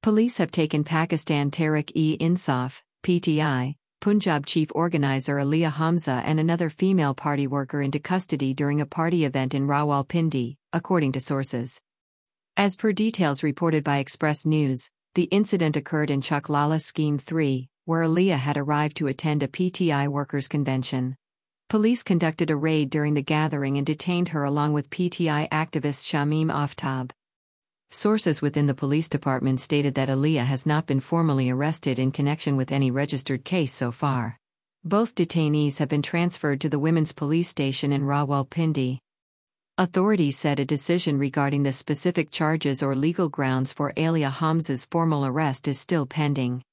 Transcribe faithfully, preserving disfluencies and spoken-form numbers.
Police have taken Pakistan Tehreek-e-Insaf (P T I) Punjab chief organizer Alia Hamza and another female party worker into custody during a party event in Rawalpindi, according to sources. As per details reported by Express News, the incident occurred in Chaklala Scheme three, where Alia had arrived to attend a P T I workers' convention. Police conducted a raid during the gathering and detained her along with P T I activist Shamim Aftab. Sources within the police department stated that Alia has not been formally arrested in connection with any registered case so far. Both detainees have been transferred to the women's police station in Rawalpindi. Authorities said a decision regarding the specific charges or legal grounds for Alia Hamza's formal arrest is still pending.